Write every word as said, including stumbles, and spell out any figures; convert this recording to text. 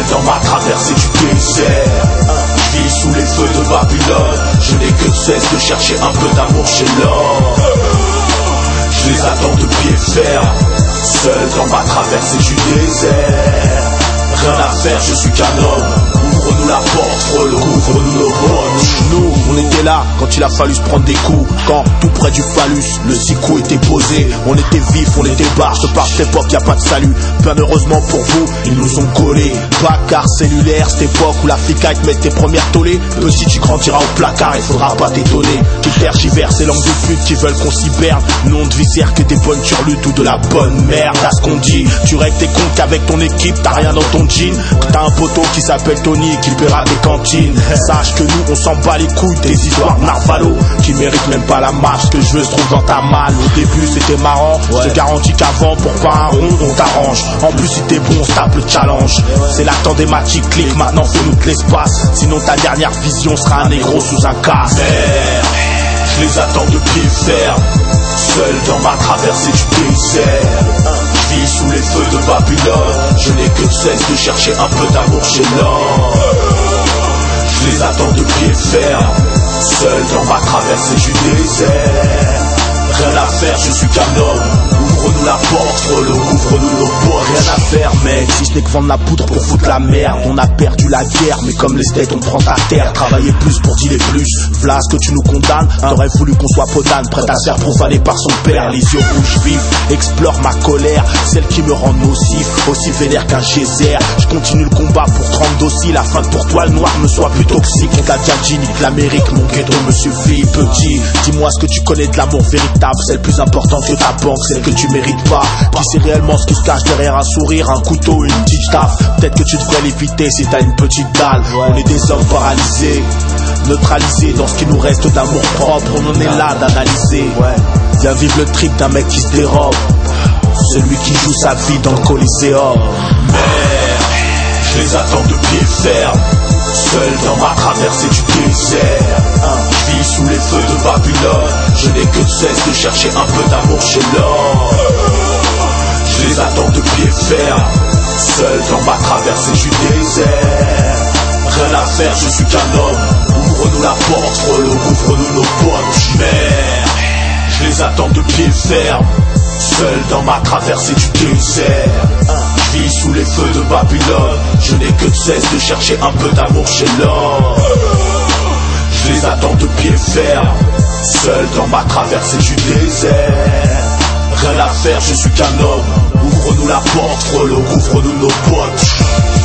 dans ma traversée du désert. Je vis sous les feux de Babylone. Je n'ai que cesse de chercher un peu d'amour chez l'homme. Je les attends de pied ferme, seul dans ma traversée du désert. Rien à faire, je suis qu'un homme. Ouvre-nous la porte, frelot, ouvre-nous nos bonnes. Nous, on était là quand il a fallu se prendre des coups. Quand tout près du phallus, le zikou était posé. On était vifs, on était barges. Par cette époque, y a pas de salut. Bien heureusement pour vous, ils nous ont collés. Bacard cellulaire, cette époque où la flicaille te met tes premières tollées. Petit, tu grandiras au placard, il faudra pas t'étonner. Qui tergiversent ces langues de pute qui veulent qu'on s'hiberne. Nom de viscère que des bonnes turlutes ou de la bonne merde. À ce qu'on dit, tu règles tes comptes qu'avec ton équipe, t'as rien dans ton jean. Que t'as un poteau qui s'appelle Tony et qu'il paiera tes cantines. Sache que nous, on s'en bat les couilles des histoires de Narvalo qui méritent même pas la marche. Ce que je veux se trouve dans ta malle. Au début, c'était marrant. Ouais. Je te garantis qu'avant, pour pas un rond, on t'arrange. En plus, si t'es bon, on se tape le challenge. C'est la tandématique clique, maintenant fais-nous de l'espace. Sinon, ta dernière vision sera un négro sous un casque. Merde, je les attends de pied ferme, seul dans ma traversée du désert. Je vis sous les feux de Babylone. Je n'ai que cesse de chercher un peu d'amour chez l'homme. Je les attends de pied ferme, seul dans ma traversée du désert. Rien à faire, je suis qu'un homme. Ouvre-nous la porte, frelot, ouvre-nous nos portes. Rien à faire, mec, si ce n'est que vendre la poudre pour foutre la merde. On a perdu la guerre, mais comme les steaks, on prend ta terre. Travailler plus pour dealer plus. V'là ce que tu nous condamnes. T'aurais voulu qu'on soit podane, prête à se faire profaner par son père. Les yeux rouges vifs, explore ma colère, celle qui me rend nocif, aussi vénère qu'un geyser. Je continue le combat pour te rendre docile, afin que pour toi le noir me soit plus toxique. On t'a déjà dit, nique l'Amérique, mon ghetto me suffit. Petit, dis-moi ce que tu connais de l'amour véritable. Celle plus importante que ta banque, celle que tu mérites pas. Qui sait réellement ce qui se cache derrière un sourire, un couteau, une petite taf. Peut-être que tu devrais l'éviter si t'as une petite dalle. On est des hommes paralysés, neutralisés dans ce qui nous reste d'amour propre. On en est là d'analyser. Viens vivre le trip d'un mec qui se dérobe, celui qui joue sa vie dans le Coliseum. Merde, je les attends de pied ferme, seul dans ma traversée du désert. Je vis sous les feux de Babylone. Je n'ai que cesse de chercher un peu d'amour chez l'homme. Je les attends de pied ferme, seul dans ma traversée du désert. Rien à faire, je suis qu'un homme. Ouvre-nous la porte, frelot, ouvre-nous nos potes. Merde, je les attends de pied ferme, seul dans ma traversée du désert. Je vis sous les feux de Babylone. Je n'ai que cesse de chercher un peu d'amour chez l'homme. Je les attends de pied ferme, seul dans ma traversée du désert. Rien à faire, je suis qu'un homme. Ouvre-nous la porte, frelot, ouvre-nous nos potes.